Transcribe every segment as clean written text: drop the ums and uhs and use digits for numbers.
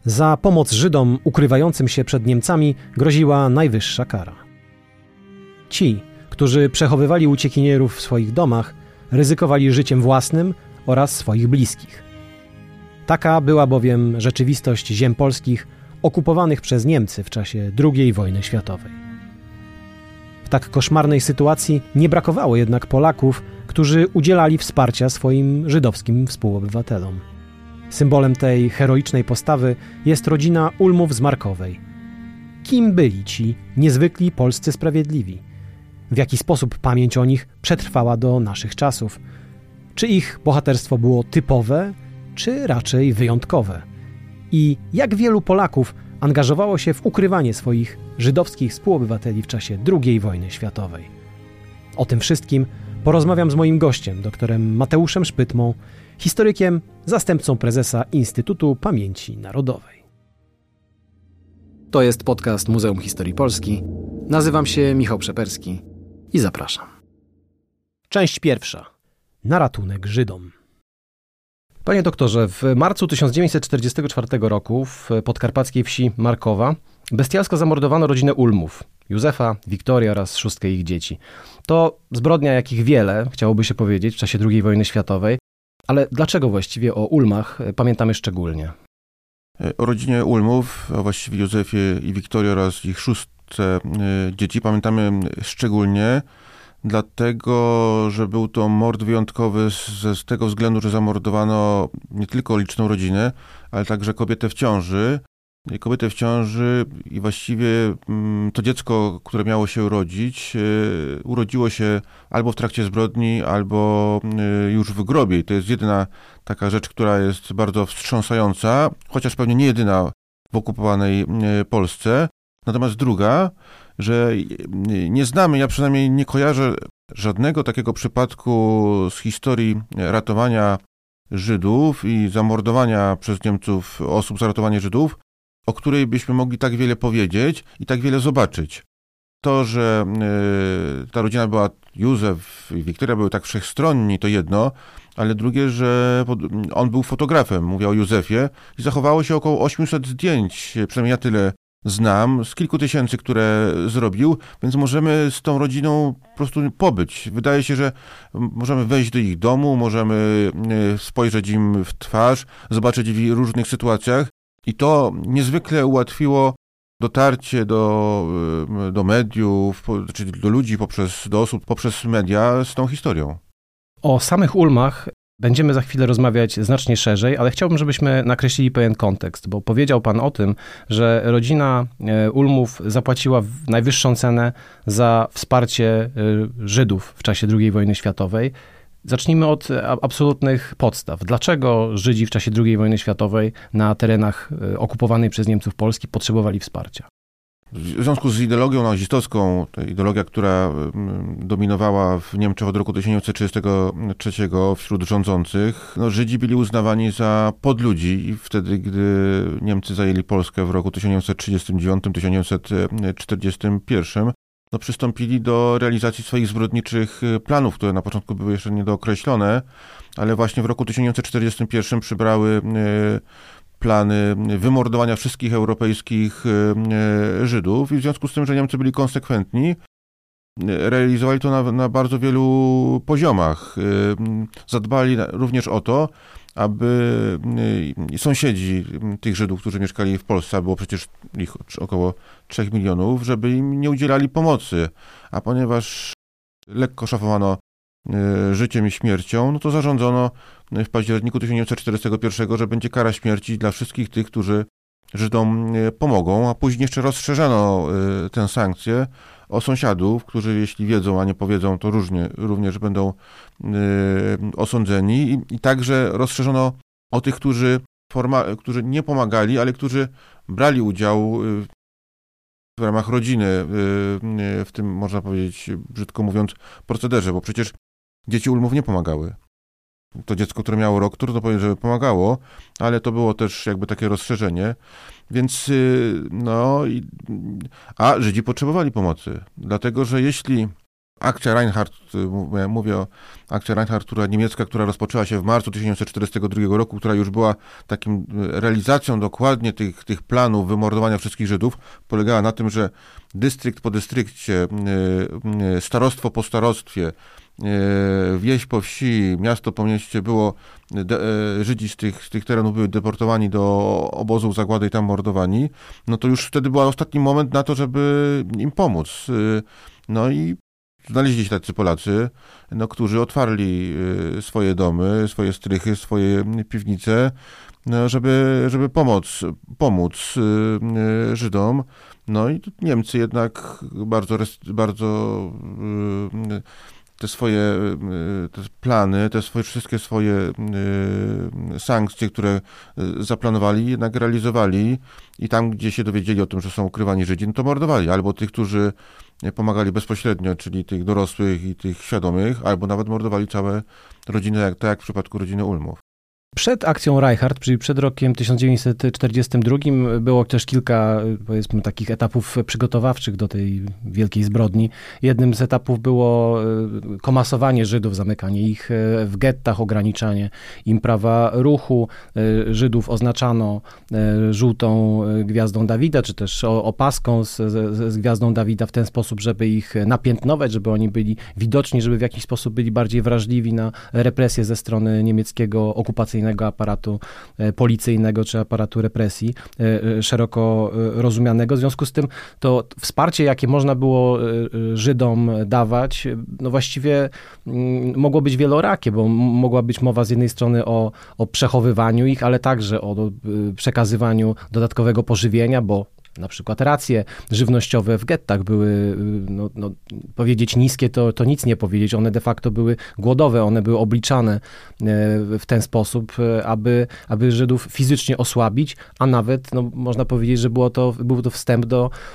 Za pomoc Żydom ukrywającym się przed Niemcami groziła najwyższa kara. Ci, którzy przechowywali uciekinierów w swoich domach, ryzykowali życiem własnym oraz swoich bliskich. Taka była bowiem rzeczywistość ziem polskich okupowanych przez Niemcy w czasie II wojny światowej. W tak koszmarnej sytuacji nie brakowało jednak Polaków, którzy udzielali wsparcia swoim żydowskim współobywatelom. Symbolem tej heroicznej postawy jest rodzina Ulmów z Markowej. Kim byli ci niezwykli polscy sprawiedliwi? W jaki sposób pamięć o nich przetrwała do naszych czasów? Czy ich bohaterstwo było typowe, czy raczej wyjątkowe? I jak wielu Polaków angażowało się w ukrywanie swoich żydowskich współobywateli w czasie II wojny światowej? O tym wszystkim porozmawiam z moim gościem, doktorem Mateuszem Szpytmą, historykiem, zastępcą prezesa Instytutu Pamięci Narodowej. To jest podcast Muzeum Historii Polski. Nazywam się Michał Przeperski i zapraszam. Część pierwsza. Na ratunek Żydom. Panie doktorze, w marcu 1944 roku w podkarpackiej wsi Markowa bestialsko zamordowano rodzinę Ulmów, Józefa, Wiktorii oraz 6 ich dzieci. To zbrodnia, jakich wiele, chciałoby się powiedzieć, w czasie II wojny światowej. Ale dlaczego właściwie o Ulmach pamiętamy szczególnie? O rodzinie Ulmów, a właściwie Józefie i Wiktorii oraz ich 6 dzieci pamiętamy szczególnie, dlatego, że był to mord wyjątkowy z tego względu, że zamordowano nie tylko liczną rodzinę, ale także kobietę w ciąży. Kobietę w ciąży i właściwie to dziecko, które miało się urodziło się albo w trakcie zbrodni, albo już w grobie. I to jest jedyna taka rzecz, która jest bardzo wstrząsająca, chociaż pewnie nie jedyna w okupowanej Polsce. Natomiast druga, że nie znamy, ja przynajmniej nie kojarzę żadnego takiego przypadku z historii ratowania Żydów i zamordowania przez Niemców osób za ratowanie Żydów, o której byśmy mogli tak wiele powiedzieć i tak wiele zobaczyć. To, że ta rodzina była, Józef i Wiktoria były tak wszechstronni, to jedno, ale drugie, że on był fotografem, mówię o Józefie, i zachowało się około 800 zdjęć, przynajmniej ja tyle znam, z kilku tysięcy, które zrobił, więc możemy z tą rodziną po prostu pobyć. Wydaje się, że możemy wejść do ich domu, możemy spojrzeć im w twarz, zobaczyć w różnych sytuacjach. I to niezwykle ułatwiło dotarcie do mediów, czyli do ludzi, do osób poprzez media z tą historią. O samych Ulmach będziemy za chwilę rozmawiać znacznie szerzej, ale chciałbym, żebyśmy nakreślili pewien kontekst, bo powiedział pan o tym, że rodzina Ulmów zapłaciła najwyższą cenę za wsparcie Żydów w czasie II wojny światowej. Zacznijmy od absolutnych podstaw. Dlaczego Żydzi w czasie II wojny światowej na terenach okupowanej przez Niemców Polski potrzebowali wsparcia? W związku z ideologią nazistowską, to ideologia, która dominowała w Niemczech od roku 1933 wśród rządzących, Żydzi byli uznawani za podludzi i wtedy, gdy Niemcy zajęli Polskę w roku 1939-1941, przystąpili do realizacji swoich zbrodniczych planów, które na początku były jeszcze niedookreślone, ale właśnie w roku 1941 przybrały plany wymordowania wszystkich europejskich Żydów i w związku z tym, że Niemcy byli konsekwentni, realizowali to na bardzo wielu poziomach. Zadbali również o to, aby sąsiedzi tych Żydów, którzy mieszkali w Polsce, a było przecież ich około 3 milionów, żeby im nie udzielali pomocy. A ponieważ lekko szafowano życiem i śmiercią, to zarządzono w październiku 1941, że będzie kara śmierci dla wszystkich tych, którzy Żydom pomogą, a później jeszcze rozszerzono tę sankcję o sąsiadów, którzy jeśli wiedzą, a nie powiedzą, to również będą osądzeni i także rozszerzono o tych, którzy nie pomagali, ale którzy brali udział w ramach rodziny, w tym, można powiedzieć, brzydko mówiąc, procederze, bo przecież dzieci Ulmów nie pomagały. To dziecko, które miało rok, trudno powiedzieć, że pomagało, ale to było też jakby takie rozszerzenie. Więc a Żydzi potrzebowali pomocy, dlatego że jeśli Akcja Reinhardt, mówię o akcji Reinhardt, niemiecka, która rozpoczęła się w marcu 1942 roku, która już była takim realizacją dokładnie tych planów wymordowania wszystkich Żydów, polegała na tym, że dystrykt po dystrykcie, starostwo po starostwie, wieś po wsi, miasto po mieście Żydzi z tych terenów były deportowani do obozów zagłady i tam mordowani, no to już wtedy był ostatni moment na to, żeby im pomóc. No i znaleźli się tacy Polacy, którzy otwarli swoje domy, swoje strychy, swoje piwnice, żeby pomóc Żydom. No i Niemcy jednak bardzo te plany, wszystkie swoje sankcje, które zaplanowali, jednak realizowali i tam, gdzie się dowiedzieli o tym, że są ukrywani Żydzi, no to mordowali albo tych, którzy pomagali bezpośrednio, czyli tych dorosłych i tych świadomych, albo nawet mordowali całe rodziny, tak jak w przypadku rodziny Ulmów. Przed akcją Reinhardt, czyli przed rokiem 1942, było też kilka, powiedzmy, takich etapów przygotowawczych do tej wielkiej zbrodni. Jednym z etapów było komasowanie Żydów, zamykanie ich w gettach, ograniczanie im prawa ruchu. Żydów oznaczano żółtą gwiazdą Dawida, czy też opaską z gwiazdą Dawida w ten sposób, żeby ich napiętnować, żeby oni byli widoczni, żeby w jakiś sposób byli bardziej wrażliwi na represje ze strony niemieckiego okupacyjnego aparatu policyjnego czy aparatu represji szeroko rozumianego. W związku z tym to wsparcie, jakie można było Żydom dawać, no właściwie mogło być wielorakie, bo mogła być mowa z jednej strony o przechowywaniu ich, ale także o przekazywaniu dodatkowego pożywienia, bo na przykład racje żywnościowe w gettach były, powiedzieć niskie, to nic nie powiedzieć. One de facto były głodowe, one były obliczane w ten sposób, aby Żydów fizycznie osłabić, a nawet, można powiedzieć, że był to wstęp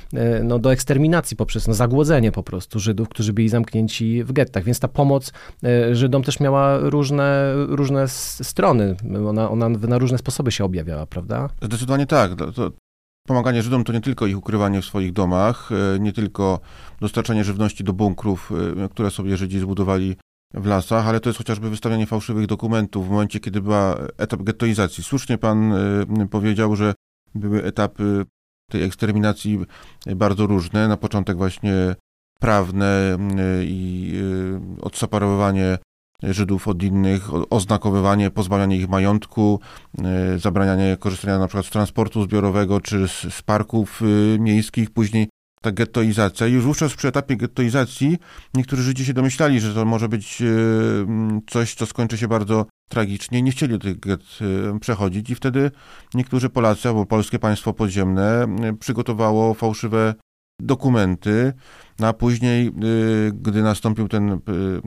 do eksterminacji poprzez zagłodzenie po prostu Żydów, którzy byli zamknięci w gettach. Więc ta pomoc Żydom też miała różne strony. Ona na różne sposoby się objawiała, prawda? Zdecydowanie tak. Pomaganie Żydom to nie tylko ich ukrywanie w swoich domach, nie tylko dostarczanie żywności do bunkrów, które sobie Żydzi zbudowali w lasach, ale to jest chociażby wystawianie fałszywych dokumentów w momencie, kiedy była etap gettoizacji. Słusznie pan powiedział, że były etapy tej eksterminacji bardzo różne. Na początek właśnie prawne i odseparowywanie Żydów od innych, oznakowywanie, pozbawianie ich majątku, zabranianie korzystania na przykład z transportu zbiorowego czy z parków miejskich, później ta gettoizacja. I już wówczas przy etapie gettoizacji niektórzy Żydzi się domyślali, że to może być coś, co skończy się bardzo tragicznie. Nie chcieli do tych gett przechodzić i wtedy niektórzy Polacy albo polskie państwo podziemne przygotowało fałszywe dokumenty, a później, gdy nastąpił ten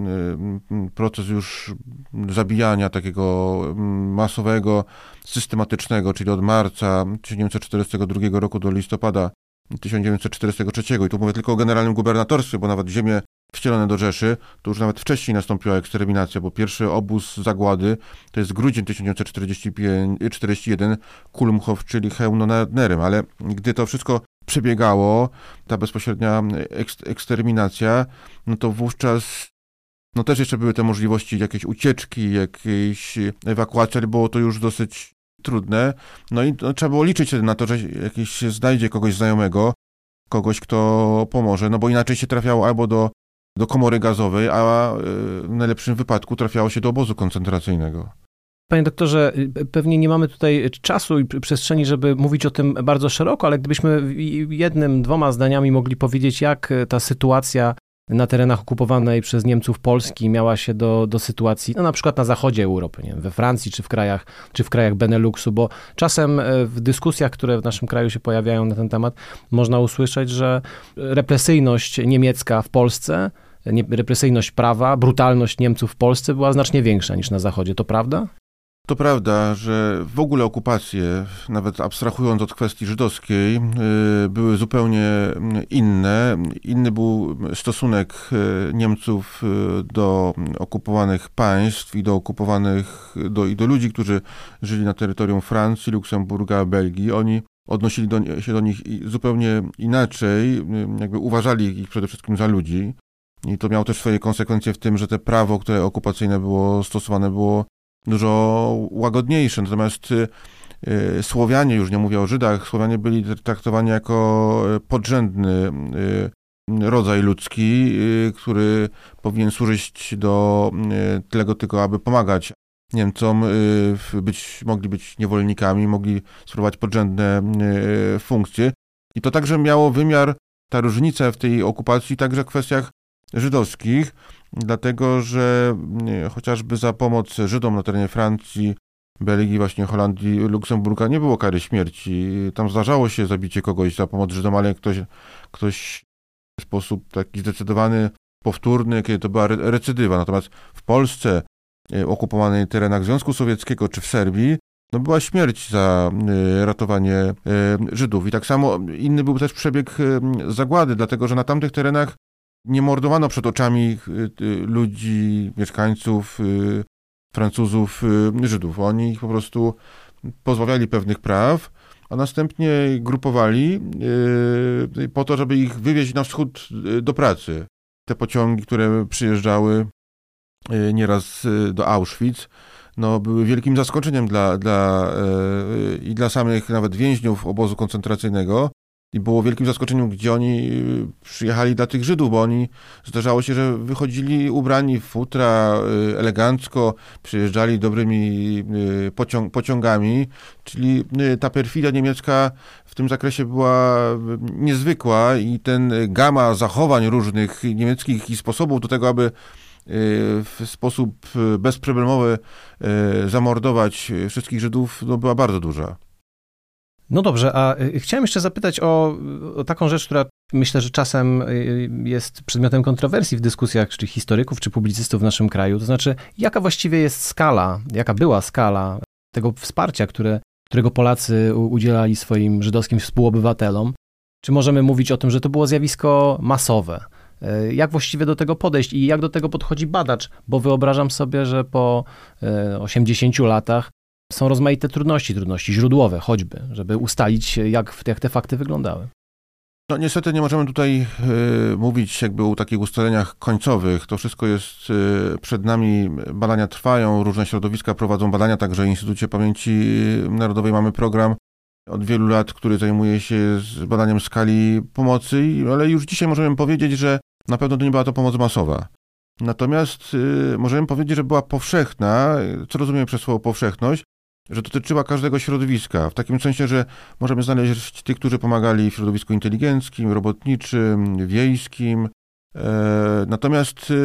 proces już zabijania takiego masowego, systematycznego, czyli od marca 1942 roku do listopada 1943, i tu mówię tylko o generalnym gubernatorstwie, bo nawet ziemie wcielone do Rzeszy, to już nawet wcześniej nastąpiła eksterminacja, bo pierwszy obóz zagłady to jest grudzień 1941, Kulmhof, czyli Chełmno nad Nerem, ale gdy to wszystko przebiegało, ta bezpośrednia eksterminacja, no to wówczas też jeszcze były te możliwości jakiejś ucieczki, jakiejś ewakuacji, ale było to już dosyć trudne. No i trzeba było liczyć na to, że jakiś się znajdzie kogoś znajomego, kogoś, kto pomoże, no bo inaczej się trafiało albo do komory gazowej, a w najlepszym wypadku trafiało się do obozu koncentracyjnego. Panie doktorze, pewnie nie mamy tutaj czasu i przestrzeni, żeby mówić o tym bardzo szeroko, ale gdybyśmy jednym, dwoma zdaniami mogli powiedzieć, jak ta sytuacja na terenach okupowanej przez Niemców Polski miała się do sytuacji, na przykład na zachodzie Europy, nie wiem, we Francji czy w krajach Beneluxu, bo czasem w dyskusjach, które w naszym kraju się pojawiają na ten temat, można usłyszeć, że represyjność niemiecka w Polsce, represyjność prawa, brutalność Niemców w Polsce była znacznie większa niż na zachodzie. To prawda? To prawda, że w ogóle okupacje, nawet abstrahując od kwestii żydowskiej, były zupełnie inne. Inny był stosunek Niemców do okupowanych państw i do ludzi, którzy żyli na terytorium Francji, Luksemburga, Belgii. Oni odnosili się do nich zupełnie inaczej, jakby uważali ich przede wszystkim za ludzi. I to miało też swoje konsekwencje w tym, że te prawo, które okupacyjne było stosowane, było dużo łagodniejsze. Natomiast Słowianie, już nie mówię o Żydach, Słowianie byli traktowani jako podrzędny rodzaj ludzki, który powinien służyć do tego tylko, aby pomagać Niemcom, mogli być niewolnikami, mogli sprawować podrzędne funkcje. I to także miało wymiar, ta różnica w tej okupacji, także w kwestiach żydowskich, dlatego że chociażby za pomoc Żydom na terenie Francji, Belgii, właśnie Holandii, Luksemburga nie było kary śmierci. Tam zdarzało się zabicie kogoś za pomoc Żydom, ale ktoś w sposób taki zdecydowany, powtórny, kiedy to była recydywa. Natomiast w Polsce, okupowanej terenach Związku Sowieckiego czy w Serbii, no była śmierć za ratowanie Żydów. I tak samo inny był też przebieg zagłady, dlatego że na tamtych terenach nie mordowano przed oczami ludzi, mieszkańców, Francuzów, Żydów. Oni ich po prostu pozbawiali pewnych praw, a następnie grupowali po to, żeby ich wywieźć na wschód do pracy. Te pociągi, które przyjeżdżały nieraz do Auschwitz, no, były wielkim zaskoczeniem i dla samych nawet więźniów obozu koncentracyjnego i było wielkim zaskoczeniem, gdzie oni przyjechali dla tych Żydów, bo oni, zdarzało się, że wychodzili ubrani w futra, elegancko, przyjeżdżali dobrymi pociągami, czyli ta perfidia niemiecka w tym zakresie była niezwykła i ten gama zachowań różnych niemieckich i sposobów do tego, aby w sposób bezproblemowy zamordować wszystkich Żydów, no, była bardzo duża. No dobrze, a chciałem jeszcze zapytać o taką rzecz, która myślę, że czasem jest przedmiotem kontrowersji w dyskusjach czy historyków, czy publicystów w naszym kraju. To znaczy, jaka właściwie jest skala, jaka była skala tego wsparcia, którego Polacy udzielali swoim żydowskim współobywatelom? Czy możemy mówić o tym, że to było zjawisko masowe? Jak właściwie do tego podejść i jak do tego podchodzi badacz? Bo wyobrażam sobie, że po 80 latach są rozmaite trudności źródłowe choćby, żeby ustalić, jak te fakty wyglądały. No niestety nie możemy tutaj mówić jakby o takich ustaleniach końcowych. To wszystko jest przed nami, badania trwają, różne środowiska prowadzą badania, także w Instytucie Pamięci Narodowej mamy program od wielu lat, który zajmuje się badaniem skali pomocy, ale już dzisiaj możemy powiedzieć, że na pewno to nie była to pomoc masowa. Natomiast możemy powiedzieć, że była powszechna, co rozumiemy przez słowo powszechność, że dotyczyła każdego środowiska, w takim sensie, że możemy znaleźć tych, którzy pomagali w środowisku inteligenckim, robotniczym, wiejskim. Natomiast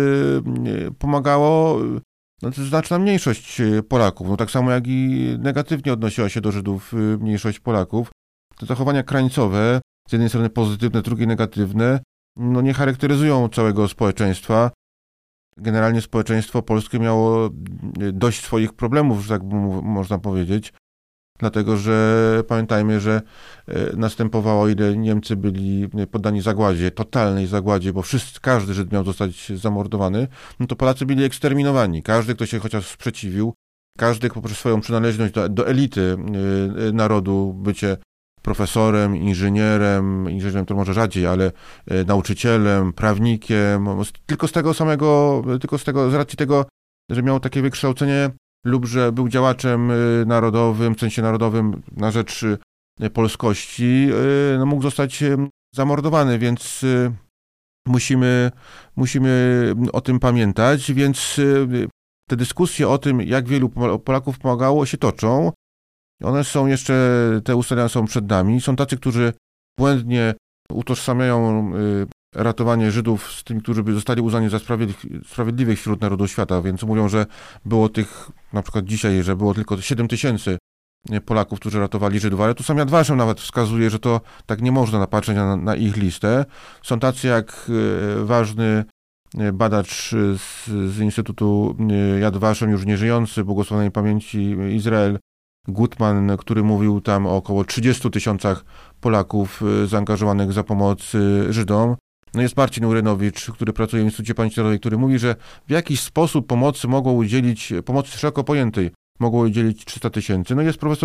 pomagało znaczna mniejszość Polaków, no tak samo jak i negatywnie odnosiła się do Żydów mniejszość Polaków. Te zachowania krańcowe, z jednej strony pozytywne, z drugiej negatywne, no nie charakteryzują całego społeczeństwa. Generalnie społeczeństwo polskie miało dość swoich problemów, że tak można powiedzieć, dlatego że pamiętajmy, że następowało, o ile Niemcy byli poddani zagładzie, totalnej zagładzie, bo każdy Żyd miał zostać zamordowany, no to Polacy byli eksterminowani. Każdy, kto się chociaż sprzeciwił, każdy poprzez swoją przynależność do elity narodu, bycie profesorem, inżynierem to może rzadziej, ale nauczycielem, prawnikiem, z racji tego, że miał takie wykształcenie lub że był działaczem narodowym, w sensie narodowym na rzecz polskości, no mógł zostać zamordowany, więc musimy o tym pamiętać, więc te dyskusje o tym, jak wielu Polaków pomagało, się toczą. One są jeszcze, te ustalenia są przed nami. Są tacy, którzy błędnie utożsamiają ratowanie Żydów z tymi, którzy by zostali uznani za sprawiedliwych wśród narodów świata, więc mówią, że było tych, na przykład dzisiaj, że było tylko 7 000 Polaków, którzy ratowali Żydów, ale tu sam Yad Vashem nawet wskazuje, że to tak nie można napatrzeć na ich listę. Są tacy jak ważny badacz z Instytutu Yad Vashem, już nieżyjący, błogosławionej pamięci Izrael, Gutman, który mówił tam o około 30 000 Polaków zaangażowanych za pomoc Żydom. No jest Marcin Urynowicz, który pracuje w Instytucie Pamięci Narodowej, który mówi, że w jakiś sposób pomocy szeroko pojętej mogło udzielić 300 000. No jest profesor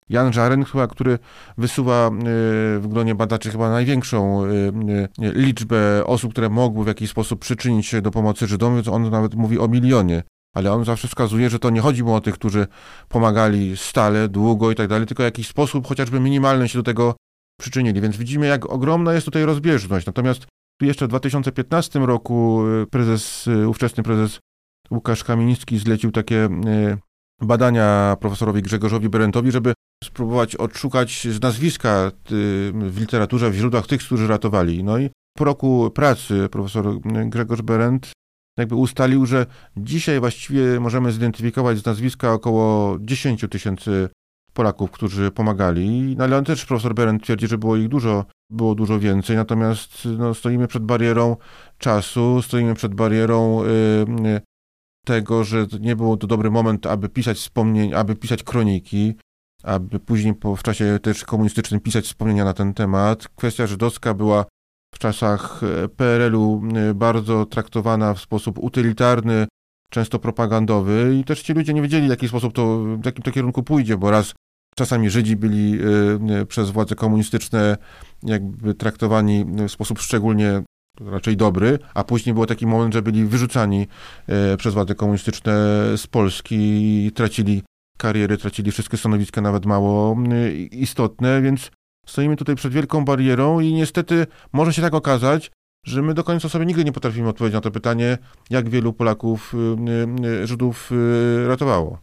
Jan Żaren, który wysuwa w gronie badaczy chyba największą liczbę osób, które mogły w jakiś sposób przyczynić się do pomocy Żydom, więc on nawet mówi o 1 milionie. Ale on zawsze wskazuje, że to nie chodzi mu o tych, którzy pomagali stale, długo i tak dalej, tylko w jakiś sposób chociażby minimalny się do tego przyczynili. Więc widzimy, jak ogromna jest tutaj rozbieżność. Natomiast jeszcze w 2015 roku ówczesny prezes Łukasz Kamiński zlecił takie badania profesorowi Grzegorzowi Berentowi, żeby spróbować odszukać z nazwiska w literaturze, w źródłach tych, którzy ratowali. No i po roku pracy profesor Grzegorz Berent jakby ustalił, że dzisiaj właściwie możemy zidentyfikować z nazwiska około 10 000 Polaków, którzy pomagali. No ale on też, profesor Berent twierdzi, że było dużo więcej, natomiast stoimy przed barierą czasu, stoimy przed barierą tego, że nie był to dobry moment, aby pisać wspomnień, aby pisać kroniki, aby później w czasie też komunistycznym pisać wspomnienia na ten temat. Kwestia żydowska była w czasach PRL-u bardzo traktowana w sposób utylitarny, często propagandowy i też ci ludzie nie wiedzieli, w jakim to kierunku pójdzie, bo raz czasami Żydzi byli przez władze komunistyczne jakby traktowani w sposób szczególnie raczej dobry, a później był taki moment, że byli wyrzucani przez władze komunistyczne z Polski i tracili kariery, tracili wszystkie stanowiska, nawet mało istotne, więc stoimy tutaj przed wielką barierą i niestety może się tak okazać, że my do końca sobie nigdy nie potrafimy odpowiedzieć na to pytanie, jak wielu Polaków, Żydów ratowało.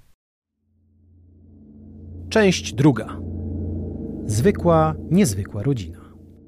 Część druga. Zwykła, niezwykła rodzina.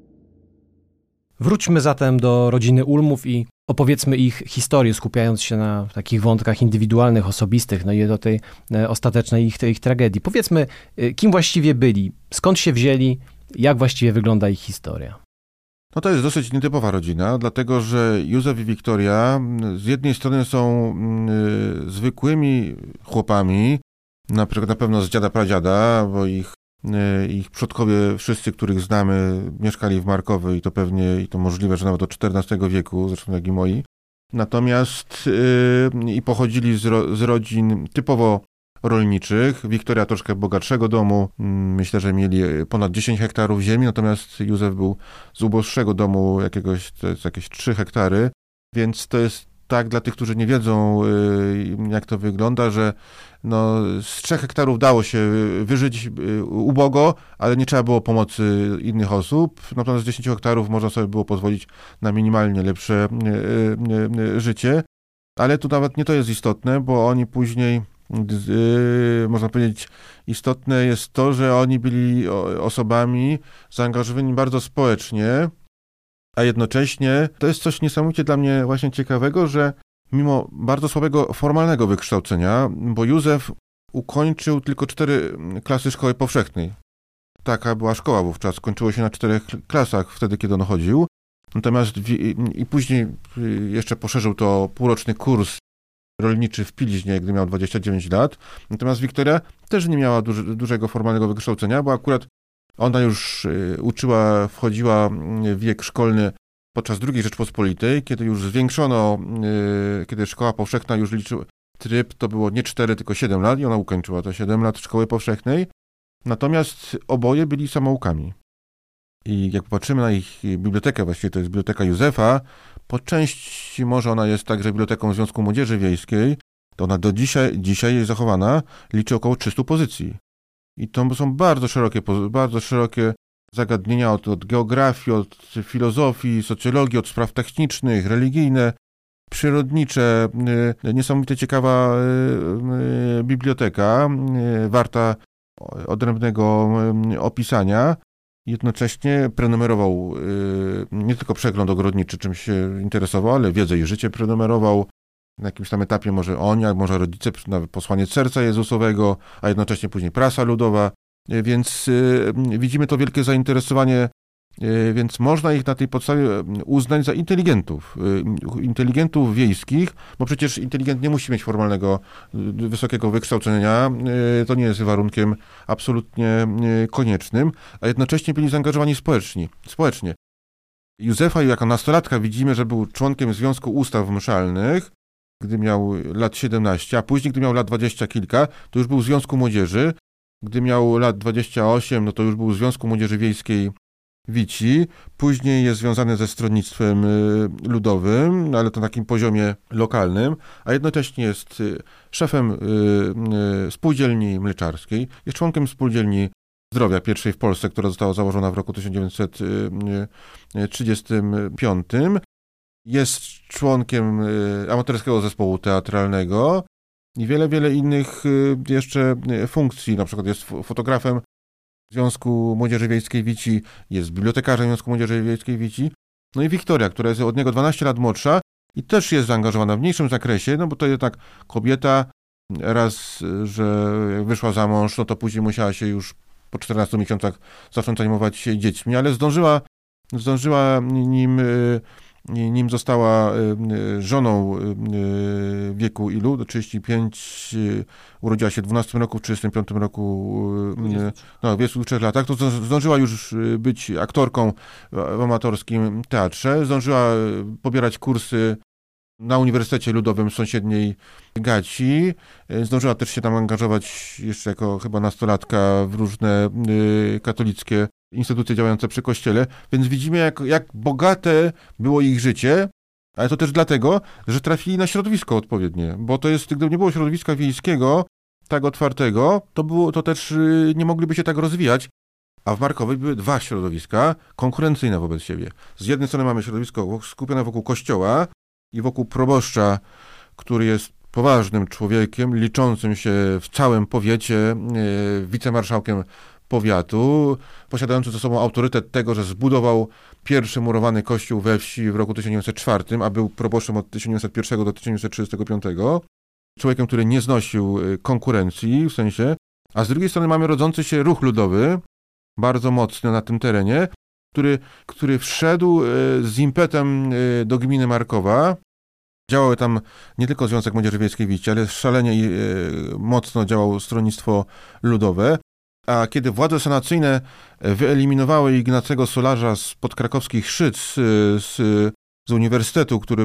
Wróćmy zatem do rodziny Ulmów i opowiedzmy ich historię, skupiając się na takich wątkach indywidualnych, osobistych, no i do tej ostatecznej ich tragedii. Powiedzmy, kim właściwie byli, skąd się wzięli, jak właściwie wygląda ich historia. No to jest dosyć nietypowa rodzina, dlatego że Józef i Wiktoria z jednej strony są zwykłymi chłopami, na pewno z dziada pradziada, bo ich przodkowie, wszyscy, których znamy, mieszkali w Markowej i to możliwe, że nawet od XIV wieku, zresztą jak i moi. Natomiast i pochodzili z rodzin typowo rolniczych. Wiktoria troszkę bogatszego domu. Myślę, że mieli ponad 10 hektarów ziemi, natomiast Józef był z uboższego domu to jest jakieś 3 hektary. Więc to jest tak dla tych, którzy nie wiedzą, jak to wygląda, że z 3 hektarów dało się wyżyć ubogo, ale nie trzeba było pomocy innych osób. Natomiast z 10 hektarów można sobie było pozwolić na minimalnie lepsze życie. Ale tu nawet nie to jest istotne, bo oni później, można powiedzieć, istotne jest to, że oni byli osobami zaangażowanymi bardzo społecznie, a jednocześnie to jest coś niesamowicie dla mnie właśnie ciekawego, że mimo bardzo słabego formalnego wykształcenia, bo Józef ukończył tylko 4 klasy szkoły powszechnej. Taka była szkoła wówczas, kończyło się na 4 klasach wtedy, kiedy on chodził. Natomiast i później jeszcze poszerzył to półroczny kurs rolniczy w Pilźnie, gdy miał 29 lat. Natomiast Wiktoria też nie miała dużego formalnego wykształcenia, bo akurat ona już wchodziła w wiek szkolny podczas II Rzeczpospolitej, kiedy już zwiększono, kiedy szkoła powszechna już liczyła tryb, to było nie 4, tylko 7 lat i ona ukończyła te 7 lat szkoły powszechnej. Natomiast oboje byli samoukami. I jak popatrzymy na ich bibliotekę, właściwie to jest biblioteka Józefa, po części może ona jest także biblioteką Związku Młodzieży Wiejskiej, to ona do dzisiaj jest zachowana, liczy około 300 pozycji. I to są bardzo szerokie zagadnienia od geografii, od filozofii, socjologii, od spraw technicznych, religijne, przyrodnicze, niesamowicie ciekawa biblioteka, warta odrębnego opisania. Jednocześnie prenumerował nie tylko przegląd ogrodniczy, czym się interesował, ale wiedzę i życie prenumerował. Na jakimś tam etapie może oni, a może rodzice, nawet posłaniec serca Jezusowego, a jednocześnie później prasa ludowa. Więc widzimy to wielkie zainteresowanie, więc można ich na tej podstawie uznać za inteligentów wiejskich, bo przecież inteligent nie musi mieć formalnego, wysokiego wykształcenia, to nie jest warunkiem absolutnie koniecznym, a jednocześnie byli zaangażowani społecznie. Józefa jako nastolatka widzimy, że był członkiem Związku Ustaw Mszalnych, gdy miał lat 17, a później, gdy miał lat 20 kilka, to już był w Związku Młodzieży Gdy miał lat 28, no to już był w Związku Młodzieży Wiejskiej Wici. Później jest związany ze stronnictwem ludowym, ale to na takim poziomie lokalnym, a jednocześnie jest szefem spółdzielni mleczarskiej, jest członkiem spółdzielni Zdrowia, pierwszej w Polsce, która została założona w roku 1935. Jest członkiem amatorskiego zespołu teatralnego i wiele innych jeszcze funkcji. Na przykład jest fotografem Związku Młodzieży Wiejskiej Wici, jest bibliotekarzem Związku Młodzieży Wiejskiej Wici. No i Wiktoria, która jest od niego 12 lat młodsza i też jest zaangażowana w mniejszym zakresie, no bo to jednak kobieta, raz, że wyszła za mąż, no to później musiała się już po 14 miesiącach zacząć zajmować się dziećmi, ale zdążyła nim została żoną wieku ilu? Do 35, urodziła się w 12 roku, w 35 roku, no w 23 latach, to zdążyła już być aktorką w amatorskim teatrze, zdążyła pobierać kursy na Uniwersytecie Ludowym w sąsiedniej Gaci. Zdążyła też się tam angażować jeszcze jako chyba nastolatka w różne katolickie instytucje działające przy kościele, więc widzimy, jak bogate było ich życie, ale to też dlatego, że trafili na środowisko odpowiednie, bo to jest, gdyby nie było środowiska wiejskiego, tak otwartego, to też nie mogliby się tak rozwijać, a w Markowej były dwa środowiska konkurencyjne wobec siebie. Z jednej strony mamy środowisko skupione wokół kościoła i wokół proboszcza, który jest poważnym człowiekiem, liczącym się w całym powiecie, wicemarszałkiem powiatu, posiadający ze sobą autorytet tego, że zbudował pierwszy murowany kościół we wsi w roku 1904, a był proboszczem od 1901 do 1935. Człowiekiem, który nie znosił konkurencji, w sensie, a z drugiej strony mamy rodzący się ruch ludowy, bardzo mocny na tym terenie, który wszedł z impetem do gminy Markowa. Działały tam nie tylko Związek Młodzieży Wiejskiej Wici, ale szalenie mocno działało stronnictwo ludowe. A kiedy władze sanacyjne wyeliminowały Ignacego Solarza spod krakowskich szyc z uniwersytetu, który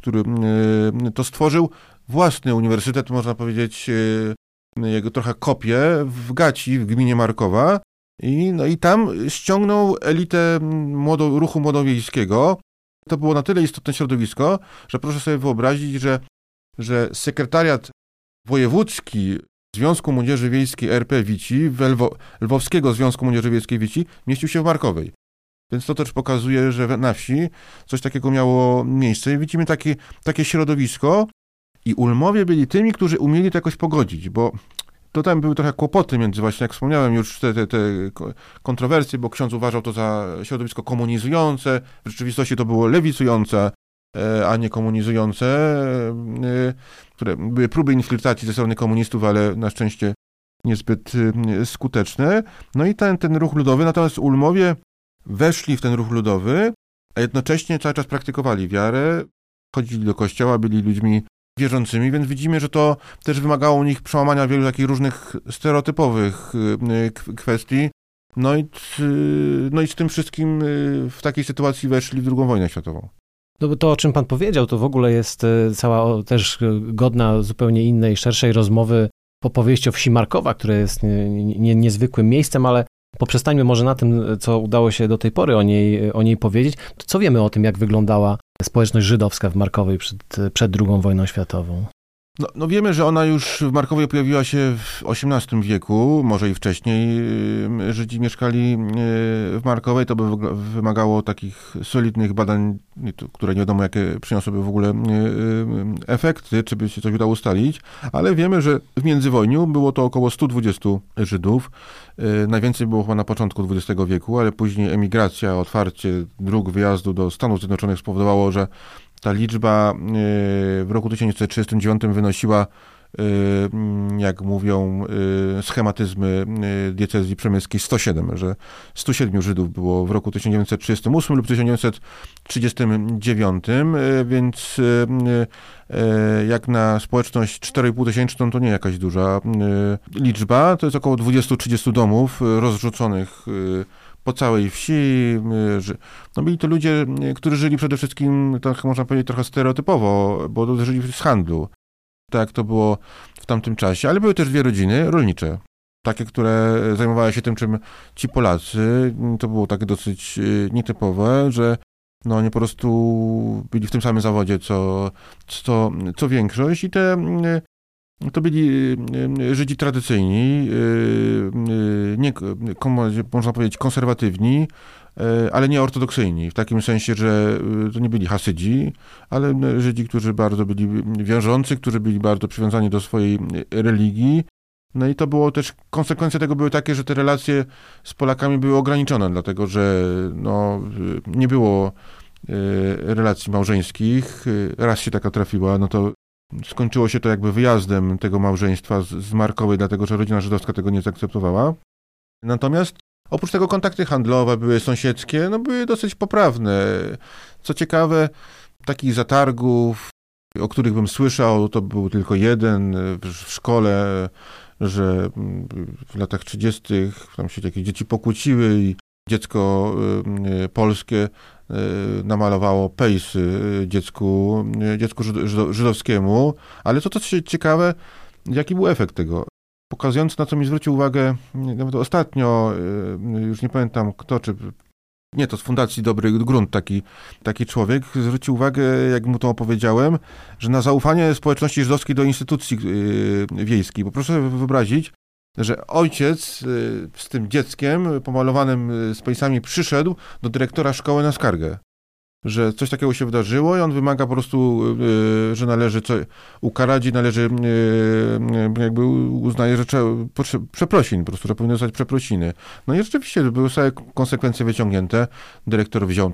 to stworzył własny uniwersytet, można powiedzieć, jego trochę kopię w Gaci, w gminie Markowa. I tam ściągnął elitę ruchu młodowiejskiego. To było na tyle istotne środowisko, że proszę sobie wyobrazić, że sekretariat wojewódzki Związku Młodzieży Wiejskiej RP Wici, Lwowskiego Związku Młodzieży Wiejskiej Wici, mieścił się w Markowej. Więc to też pokazuje, że na wsi coś takiego miało miejsce. I widzimy takie środowisko i Ulmowie byli tymi, którzy umieli to jakoś pogodzić, bo to tam były trochę kłopoty między, właśnie jak wspomniałem już, te kontrowersje, bo ksiądz uważał to za środowisko komunizujące, w rzeczywistości to było lewicujące, a nie komunizujące, które były próby infiltracji ze strony komunistów, ale na szczęście niezbyt skuteczne. No i ten ruch ludowy, natomiast Ulmowie weszli w ten ruch ludowy, a jednocześnie cały czas praktykowali wiarę, chodzili do kościoła, byli ludźmi wierzącymi, więc widzimy, że to też wymagało u nich przełamania wielu takich różnych stereotypowych kwestii. No i z tym wszystkim w takiej sytuacji weszli w II wojnę światową. No bo to, o czym pan powiedział, to w ogóle jest cała też godna zupełnie innej, szerszej rozmowy opowieści o wsi Markowa, które jest niezwykłym miejscem, ale poprzestańmy może na tym, co udało się do tej pory o niej powiedzieć. To co wiemy o tym, jak wyglądała społeczność żydowska w Markowej przed II wojną światową? No wiemy, że ona już w Markowej pojawiła się w XVIII wieku, może i wcześniej. Żydzi mieszkali w Markowej, to by wymagało takich solidnych badań, które nie wiadomo, jakie przyniosłyby w ogóle efekty, czy by się coś udało ustalić, ale wiemy, że w międzywojniu było to około 120 Żydów. Najwięcej było chyba na początku XX wieku, ale później emigracja, otwarcie dróg wyjazdu do Stanów Zjednoczonych spowodowało, że ta liczba w roku 1939 wynosiła, jak mówią schematyzmy diecezji przemyskiej, 107, że 107 Żydów było w roku 1938 lub 1939, więc jak na społeczność 4,5 tysięczną to nie jakaś duża liczba, to jest około 20-30 domów rozrzuconych po całej wsi. No byli to ludzie, którzy żyli przede wszystkim, tak można powiedzieć, trochę stereotypowo, bo żyli z handlu. Tak to było w tamtym czasie, ale były też dwie rodziny rolnicze. takie, które zajmowały się tym, czym ci Polacy. To było takie dosyć nietypowe, że no oni po prostu byli w tym samym zawodzie, co większość i to byli Żydzi tradycyjni, nie, można powiedzieć konserwatywni, ale nie ortodoksyjni, w takim sensie, że to nie byli Hasydzi, ale Żydzi, którzy bardzo byli wiążący, którzy byli bardzo przywiązani do swojej religii. No i to było też, konsekwencje tego były takie, że te relacje z Polakami były ograniczone, dlatego że no, nie było relacji małżeńskich. Raz się taka trafiła, no to skończyło się to jakby wyjazdem tego małżeństwa z Markowej, dlatego że rodzina żydowska tego nie zaakceptowała. Natomiast oprócz tego kontakty handlowe były sąsiedzkie, no były dosyć poprawne. Co ciekawe, takich zatargów, o których bym słyszał, to był tylko jeden w szkole, że w latach 30. tam się jakieś dzieci pokłóciły i dziecko polskie namalowało pejsy dziecku żydowskiemu, ale co ciekawe, jaki był efekt tego. Pokazujący, na co mi zwrócił uwagę nawet ostatnio, już nie pamiętam kto, to z Fundacji Dobry Grunt taki człowiek zwrócił uwagę, jak mu to opowiedziałem, że na zaufanie społeczności żydowskiej do instytucji wiejskiej. Bo proszę wyobrazić, że ojciec z tym dzieckiem pomalowanym z pejsami przyszedł do dyrektora szkoły na skargę, że coś takiego się wydarzyło i on wymaga po prostu, że należy ukarać i należy, jakby uznaje, że trzeba przeprosin, po prostu, że powinny zostać przeprosiny. No i rzeczywiście były całe konsekwencje wyciągnięte. Dyrektor wziął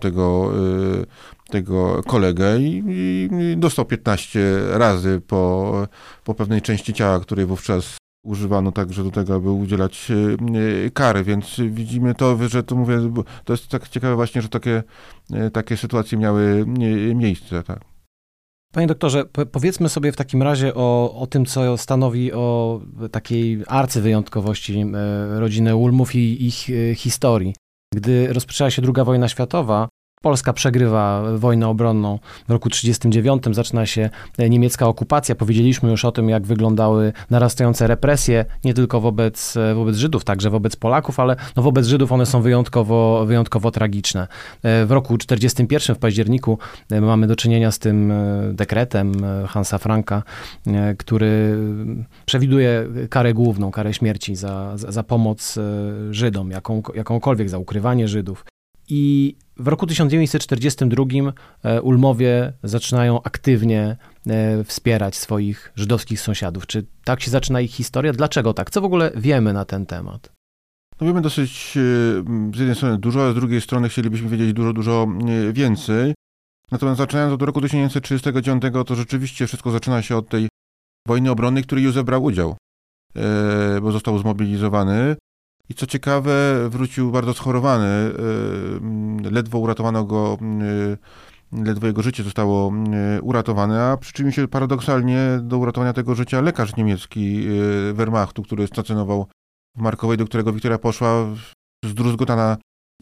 tego kolegę i dostał 15 razy po pewnej części ciała, której wówczas używano także do tego, aby udzielać kary, więc widzimy to, że to mówię, to jest tak ciekawe właśnie, że takie sytuacje miały miejsce. Tak. Panie doktorze, powiedzmy sobie w takim razie o tym, co stanowi o takiej arcywyjątkowości rodziny Ulmów i ich historii. Gdy rozpoczęła się II wojna światowa, Polska przegrywa wojnę obronną. W roku 1939 zaczyna się niemiecka okupacja. Powiedzieliśmy już o tym, jak wyglądały narastające represje, nie tylko wobec Żydów, także wobec Polaków, ale no wobec Żydów one są wyjątkowo tragiczne. W roku 1941, w październiku, mamy do czynienia z tym dekretem Hansa Franka, który przewiduje karę główną, karę śmierci za pomoc Żydom, jakąkolwiek, za ukrywanie Żydów. I w roku 1942 Ulmowie zaczynają aktywnie wspierać swoich żydowskich sąsiadów. Czy tak się zaczyna ich historia? Dlaczego tak? Co w ogóle wiemy na ten temat? No wiemy dosyć z jednej strony dużo, a z drugiej strony chcielibyśmy wiedzieć dużo więcej. Natomiast zaczynając od roku 1939, to rzeczywiście wszystko zaczyna się od tej wojny obronnej, w której Józef brał udział, bo został zmobilizowany. I co ciekawe, wrócił bardzo schorowany, ledwo uratowano go, ledwo jego życie zostało uratowane, a przyczynił się paradoksalnie do uratowania tego życia lekarz niemiecki Wehrmachtu, który stacjonował w Markowej, do którego Wiktoria poszła zdruzgotana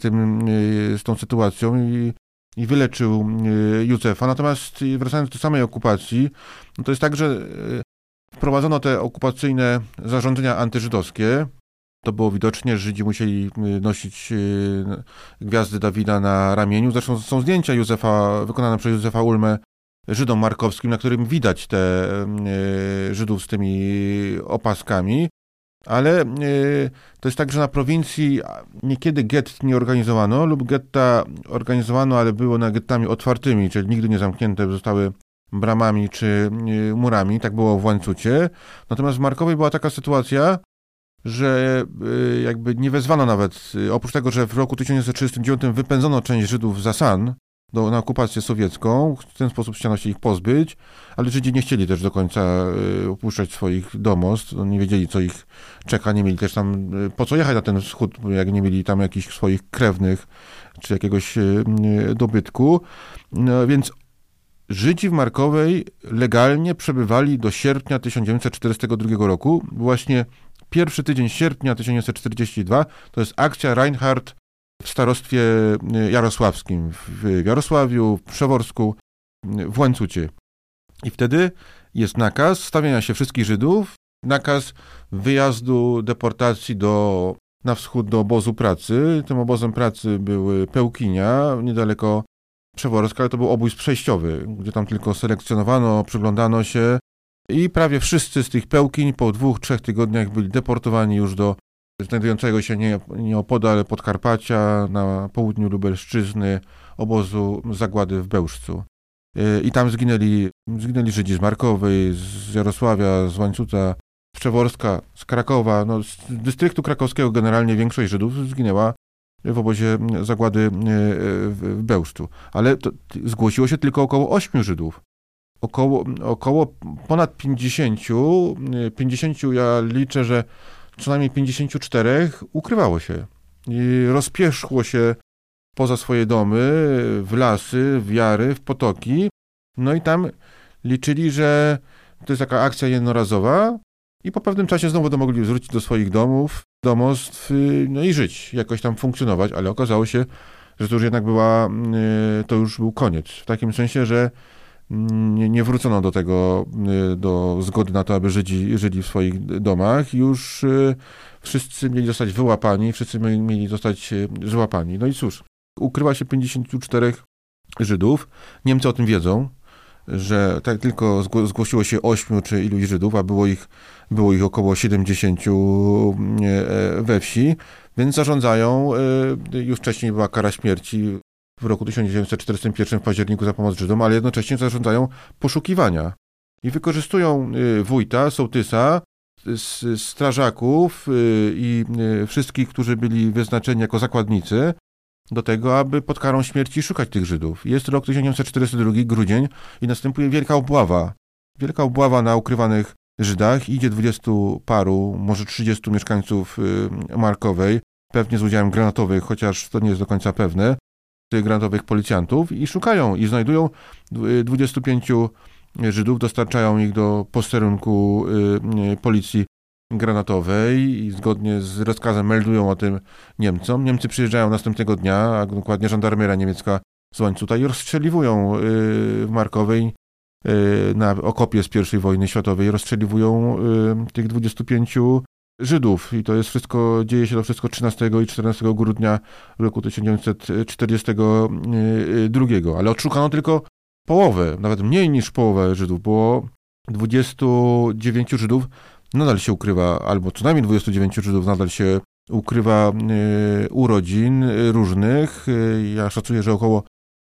z tą sytuacją i wyleczył Józefa. Natomiast wracając do samej okupacji, no to jest tak, że wprowadzono te okupacyjne zarządzenia antyżydowskie. To było widocznie, że Żydzi musieli nosić gwiazdy Dawida na ramieniu. Zresztą są zdjęcia wykonane przez Józefa Ulmę Żydom markowskim, na którym widać te Żydów z tymi opaskami. Ale to jest tak, że na prowincji niekiedy gett nie organizowano lub getta organizowano, ale były gettami otwartymi, czyli nigdy nie zamknięte zostały bramami czy murami. Tak było w Łańcucie. Natomiast w Markowej była taka sytuacja, że jakby nie wezwano nawet, oprócz tego, że w roku 1939 wypędzono część Żydów za San na okupację sowiecką, w ten sposób chciano się ich pozbyć, ale Żydzi nie chcieli też do końca opuszczać swoich domostw, nie wiedzieli, co ich czeka, nie mieli też tam po co jechać na ten wschód, jak nie mieli tam jakichś swoich krewnych, czy jakiegoś dobytku, no, więc Żydzi w Markowej legalnie przebywali do sierpnia 1942 roku, właśnie pierwszy tydzień sierpnia 1942 to jest akcja Reinhardt w starostwie jarosławskim, w Jarosławiu, w Przeworsku, w Łańcucie. I wtedy jest nakaz stawiania się wszystkich Żydów nakaz wyjazdu, deportacji na wschód do obozu pracy. Tym obozem pracy były Pełkinia, niedaleko Przeworska, ale to był obóz przejściowy, gdzie tam tylko selekcjonowano, przyglądano się i prawie wszyscy z tych Pełkiń po 2-3 tygodniach byli deportowani już do znajdującego się nieopodal Podkarpacia, na południu Lubelszczyzny, obozu zagłady w Bełżcu. I tam zginęli Żydzi z Markowej, z Jarosławia, z Łańcuta, z Przeworska, z Krakowa. No, z dystryktu krakowskiego generalnie większość Żydów zginęła w obozie zagłady w Bełżcu. Ale zgłosiło się tylko około 8 Żydów. Około ponad 50, ja liczę, że co najmniej 54 ukrywało się i rozpierzchło się poza swoje domy, w lasy, w jary, w potoki. No i tam liczyli, że to jest taka akcja jednorazowa i po pewnym czasie znowu mogli wrócić do swoich domostw, no i żyć, jakoś tam funkcjonować, ale okazało się, że to już jednak to już był koniec. W takim sensie, że nie wrócono do zgody na to, aby Żydzi żyli w swoich domach. Już wszyscy mieli zostać wyłapani, wszyscy mieli zostać złapani. No i cóż, ukrywa się 54 Żydów. Niemcy o tym wiedzą, że tak tylko zgłosiło się 8 czy iluś Żydów, a było ich około 70 we wsi, więc zarządzają, już wcześniej była kara śmierci w roku 1941 w październiku za pomoc Żydom, ale jednocześnie zarządzają poszukiwania i wykorzystują wójta, sołtysa, strażaków i wszystkich, którzy byli wyznaczeni jako zakładnicy do tego, aby pod karą śmierci szukać tych Żydów. Jest rok 1942, grudzień i następuje wielka obława. Wielka obława na ukrywanych Żydach. Idzie 20 paru, może 30 mieszkańców Markowej, pewnie z udziałem granatowych, chociaż to nie jest do końca pewne, tych granatowych policjantów i szukają i znajdują 25 Żydów, dostarczają ich do posterunku policji granatowej i zgodnie z rozkazem meldują o tym Niemcom. Niemcy przyjeżdżają następnego dnia, a dokładnie żandarmeria niemiecka z Łańcuta i rozstrzeliwują w Markowej na okopie z I wojny światowej, rozstrzeliwują tych 25 Żydów i to jest wszystko, dzieje się to wszystko 13 i 14 grudnia roku 1942, ale odszukano tylko połowę, nawet mniej niż połowę Żydów, było 29 Żydów nadal się ukrywa, albo co najmniej 29 Żydów nadal się ukrywa u rodzin różnych. Ja szacuję, że około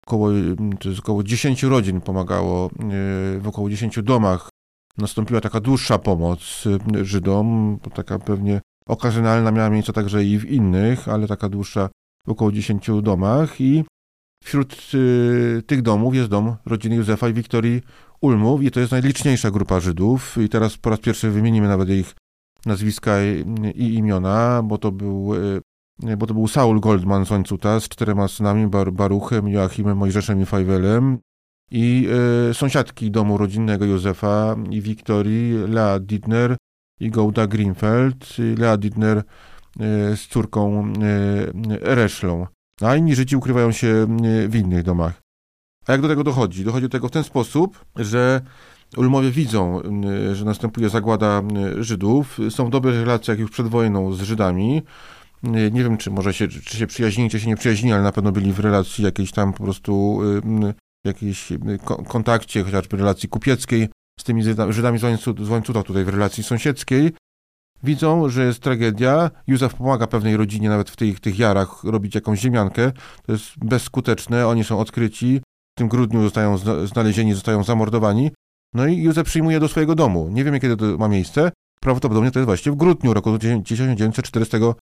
10 rodzin pomagało, w około 10 domach nastąpiła taka dłuższa pomoc Żydom, taka pewnie okazjonalna miała miejsce także i w innych, ale taka dłuższa w około 10 domach i wśród tych domów jest dom rodziny Józefa i Wiktorii Ulmów i to jest najliczniejsza grupa Żydów i teraz po raz pierwszy wymienimy nawet ich nazwiska i imiona, bo to był Saul Goldman z Łańcuta z 4 synami, Baruchem, Joachimem, Mojżeszem i Fajwelem i sąsiadki domu rodzinnego Józefa i Wiktorii, Lea Didner i Gouda Greenfeld, Lea Didner z córką Reszlą. A inni Żydzi ukrywają się w innych domach. A jak do tego dochodzi? Dochodzi do tego w ten sposób, że Ulmowie widzą, że następuje zagłada Żydów, są w dobrych relacjach już przed wojną z Żydami. Nie wiem, czy się przyjaźnili, czy się nie przyjaźnili, ale na pewno byli w relacji jakiejś tam po prostu, jakiejś kontakcie, chociażby relacji kupieckiej z tymi Żydami z Łańcuta, tutaj w relacji sąsiedzkiej. Widzą, że jest tragedia. Józef pomaga pewnej rodzinie nawet w tych jarach robić jakąś ziemiankę. To jest bezskuteczne. Oni są odkryci. W tym grudniu zostają znalezieni, zostają zamordowani. No i Józef przyjmuje do swojego domu. Nie wiemy, kiedy to ma miejsce. Prawdopodobnie to jest właśnie w grudniu roku 1942.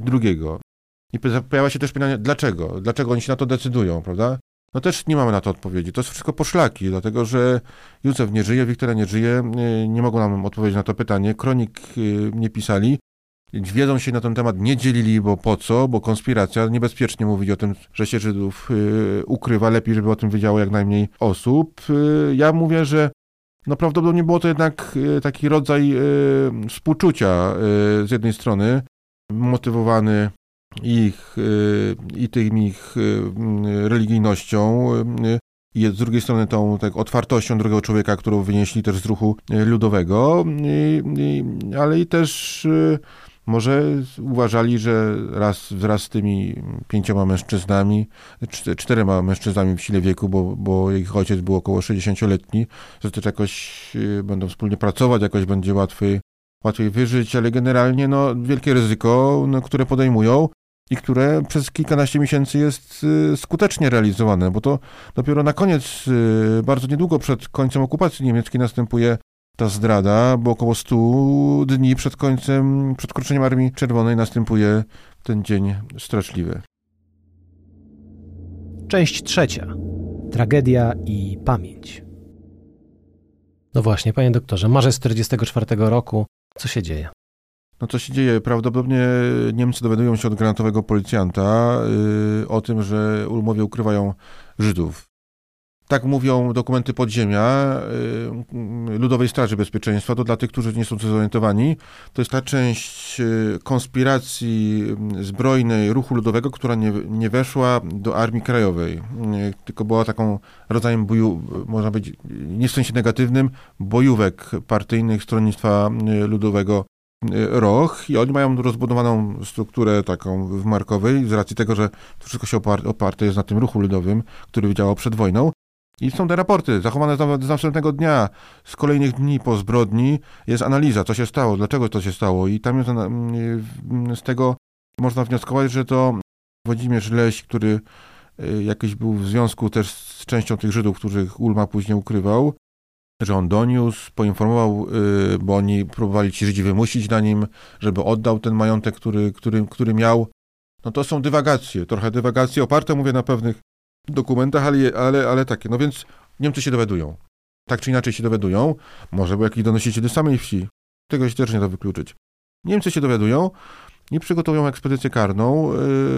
I pojawia się też pytanie, dlaczego? Dlaczego oni się na to decydują, prawda? No też nie mamy na to odpowiedzi. To jest wszystko poszlaki, dlatego że Józef nie żyje, Wiktoria nie żyje, nie mogą nam odpowiedzieć na to pytanie. Kronik nie pisali, wiedzą się na ten temat nie dzielili, bo po co? Bo konspiracja, niebezpiecznie mówić o tym, że się Żydów ukrywa, lepiej, żeby o tym wiedziało jak najmniej osób. Ja mówię, że no prawdopodobnie było to jednak taki rodzaj współczucia z jednej strony, motywowany ich religijnością, i z drugiej strony tą tak otwartością drugiego człowieka, którą wynieśli też z ruchu ludowego, ale i też może uważali, że wraz z tymi 5 mężczyznami, 4 mężczyznami w sile wieku, bo ich ojciec był około 60-letni, że też jakoś będą wspólnie pracować, jakoś będzie łatwiej wyżyć, ale generalnie wielkie ryzyko, które podejmują i które przez kilkanaście miesięcy jest skutecznie realizowane, bo to dopiero na koniec, bardzo niedługo przed końcem okupacji niemieckiej następuje ta zdrada, bo około 100 dni przed kroczeniem Armii Czerwonej następuje ten dzień straszliwy. Część 3. Tragedia i pamięć. No właśnie, panie doktorze, marzec 1944 roku, co się dzieje? Co się dzieje? Prawdopodobnie Niemcy dowiadują się od granatowego policjanta o tym, że Ulmowie ukrywają Żydów. Tak mówią dokumenty podziemia Ludowej Straży Bezpieczeństwa. To dla tych, którzy nie są zorientowani. To jest ta część konspiracji zbrojnej ruchu ludowego, która nie weszła do Armii Krajowej. Tylko była taką rodzajem można powiedzieć, nie w sensie negatywnym, bojówek partyjnych Stronnictwa Ludowego ROH i oni mają rozbudowaną strukturę taką wmarkowej z racji tego, że to wszystko się oparte jest na tym ruchu ludowym, który działał przed wojną. I są te raporty zachowane z następnego dnia, z kolejnych dni po zbrodni jest analiza, co się stało, dlaczego to się stało i tam jest, z tego można wnioskować, że to Włodzimierz Leś, który jakiś był w związku też z częścią tych Żydów, których Ulma później ukrywał, że on doniósł, poinformował, bo oni próbowali ci Żydzi wymusić na nim, żeby oddał ten majątek, który miał. To są trochę dywagacje oparte, mówię, na pewnych dokumentach, ale takie. Więc Niemcy się dowiadują. Tak czy inaczej się dowiadują. Może był jakiś donosiciel z samej wsi. Tego się też nie da wykluczyć. Niemcy się dowiadują i przygotowują ekspedycję karną.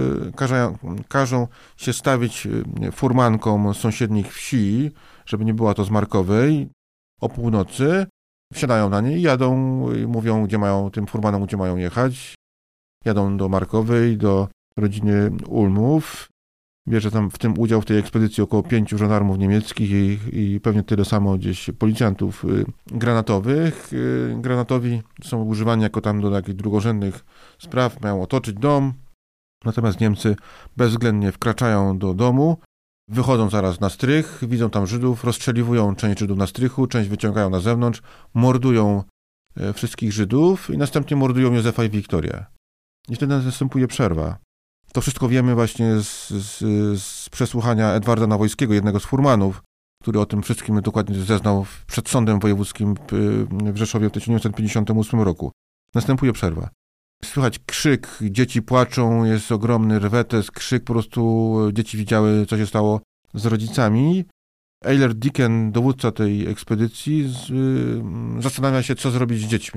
Każą się stawić furmankom sąsiednich wsi, żeby nie była to z Markowej. O północy wsiadają na nie i jadą, mówią, tym furmanom, gdzie mają jechać. Jadą do Markowej, do rodziny Ulmów. Bierze tam w tym udział w tej ekspedycji około 5 żandarmów niemieckich i pewnie tyle samo gdzieś policjantów granatowych. Granatowi są używani jako tam do takich drugorzędnych spraw, mają otoczyć dom. Natomiast Niemcy bezwzględnie wkraczają do domu, wychodzą zaraz na strych, widzą tam Żydów, rozstrzeliwują część Żydów na strychu, część wyciągają na zewnątrz, mordują wszystkich Żydów i następnie mordują Józefa i Wiktorię. I wtedy następuje przerwa. To wszystko wiemy właśnie z przesłuchania Edwarda Nawojskiego, jednego z furmanów, który o tym wszystkim dokładnie zeznał przed sądem wojewódzkim w Rzeszowie w 1958 roku. Następuje przerwa. Słychać krzyk, dzieci płaczą, jest ogromny rwetes, krzyk, po prostu dzieci widziały, co się stało z rodzicami. Eilert Dicken, dowódca tej ekspedycji, zastanawia się, co zrobić z dziećmi.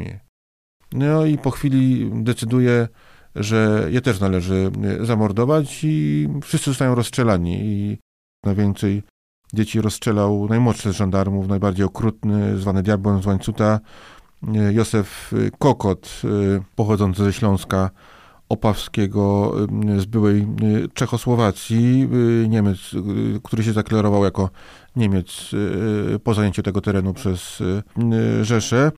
I po chwili decyduje, że je też należy zamordować i wszyscy zostają rozstrzelani. I najwięcej dzieci rozstrzelał najmłodszy z żandarmów, najbardziej okrutny, zwany Diabłem z Łańcuta, Józef Kokot, pochodzący ze Śląska Opawskiego, z byłej Czechosłowacji, Niemiec, który się zaklarował jako Niemiec po zajęciu tego terenu przez Rzeszę.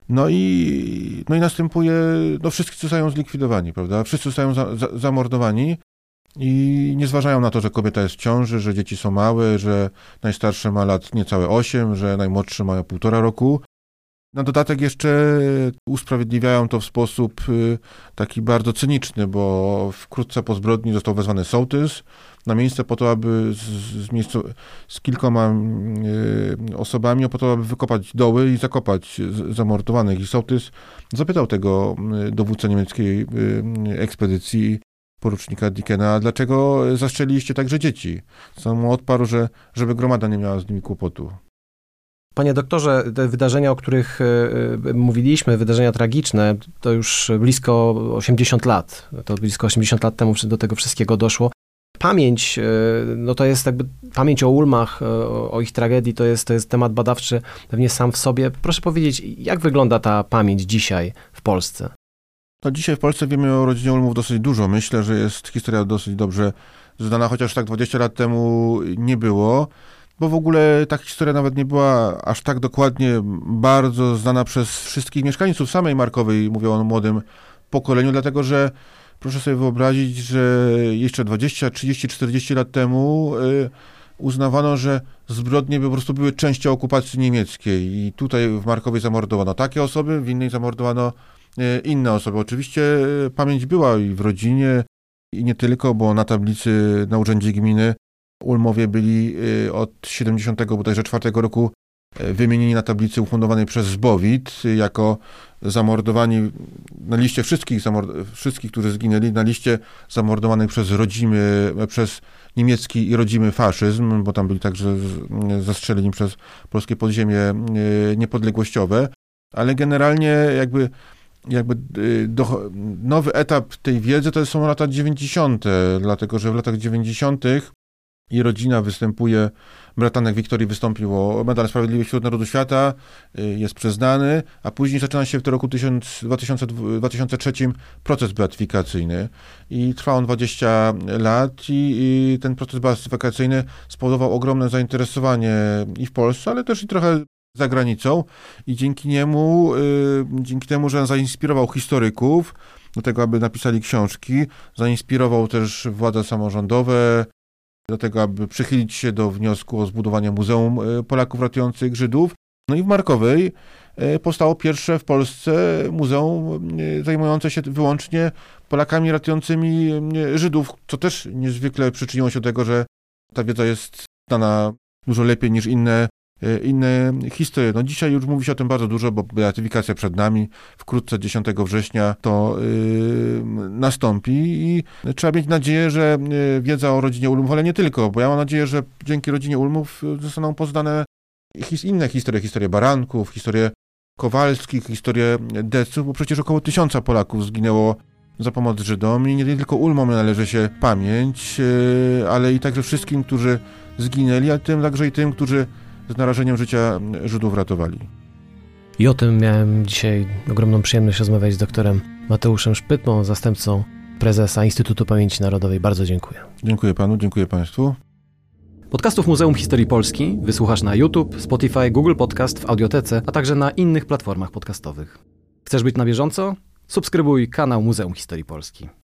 I następuje, wszyscy zostają zlikwidowani, prawda? Wszyscy zostają zamordowani i nie zważają na to, że kobieta jest w ciąży, że dzieci są małe, że najstarszy ma lat niecałe 8, że najmłodszy ma 1,5 roku. Na dodatek jeszcze usprawiedliwiają to w sposób taki bardzo cyniczny, bo wkrótce po zbrodni został wezwany sołtys na miejsce po to, aby z kilkoma osobami, po to, aby wykopać doły i zakopać zamordowanych. I sołtys zapytał tego dowódcę niemieckiej ekspedycji, porucznika Dickena, dlaczego zastrzeliliście także dzieci? Sam mu odparł, żeby gromada nie miała z nimi kłopotu. Panie doktorze, te wydarzenia, o których mówiliśmy, wydarzenia tragiczne, to już blisko 80 lat. To blisko 80 lat temu do tego wszystkiego doszło. Pamięć, to jest jakby pamięć o Ulmach, o ich tragedii, to jest temat badawczy pewnie sam w sobie. Proszę powiedzieć, jak wygląda ta pamięć dzisiaj w Polsce? Dzisiaj w Polsce wiemy o rodzinie Ulmów dosyć dużo. Myślę, że jest historia dosyć dobrze znana, chociaż tak 20 lat temu nie było. bo w ogóle ta historia nawet nie była aż tak dokładnie bardzo znana przez wszystkich mieszkańców samej Markowej, mówię o młodym pokoleniu, dlatego że proszę sobie wyobrazić, że jeszcze 20, 30, 40 lat temu uznawano, że zbrodnie po prostu były częścią okupacji niemieckiej i tutaj w Markowej zamordowano takie osoby, w innej zamordowano inne osoby. Oczywiście pamięć była i w rodzinie, i nie tylko, bo na tablicy na Urzędzie Gminy Ulmowie byli od 74 roku wymienieni na tablicy ufundowanej przez Zbowit jako zamordowani na liście wszystkich, którzy zginęli, na liście zamordowanych przez niemiecki i rodzimy faszyzm, bo tam byli także zastrzeleni przez polskie podziemie niepodległościowe, ale generalnie nowy etap tej wiedzy to są lata 90., dlatego że w latach 90. i rodzina występuje, bratanek Wiktorii wystąpił o Medal Sprawiedliwości wśród Narodu Świata, jest przyznany, a później zaczyna się w roku 2003 proces beatyfikacyjny i trwa on 20 lat i ten proces beatyfikacyjny spowodował ogromne zainteresowanie i w Polsce, ale też i trochę za granicą i dzięki temu, że zainspirował historyków do tego, aby napisali książki, zainspirował też władze samorządowe do tego, aby przychylić się do wniosku o zbudowanie Muzeum Polaków Ratujących Żydów. No i w Markowej powstało pierwsze w Polsce muzeum zajmujące się wyłącznie Polakami ratującymi Żydów, co też niezwykle przyczyniło się do tego, że ta wiedza jest znana dużo lepiej niż inne historie. No dzisiaj już mówi się o tym bardzo dużo, bo beatyfikacja przed nami, wkrótce 10 września to nastąpi i trzeba mieć nadzieję, że wiedza o rodzinie Ulmów, ale nie tylko, bo ja mam nadzieję, że dzięki rodzinie Ulmów zostaną poznane inne historie Baranków, historie Kowalskich, historie Deców, bo przecież około 1000 Polaków zginęło za pomoc Żydom i nie tylko Ulmom należy się pamięć, ale i także wszystkim, którzy zginęli, a także i tym, którzy z narażeniem życia Żydów ratowali. I o tym miałem dzisiaj ogromną przyjemność rozmawiać z doktorem Mateuszem Szpytmą, zastępcą prezesa Instytutu Pamięci Narodowej. Bardzo dziękuję. Dziękuję panu, dziękuję państwu. Podcastów Muzeum Historii Polski wysłuchasz na YouTube, Spotify, Google Podcast, w Audiotece, a także na innych platformach podcastowych. Chcesz być na bieżąco? Subskrybuj kanał Muzeum Historii Polski.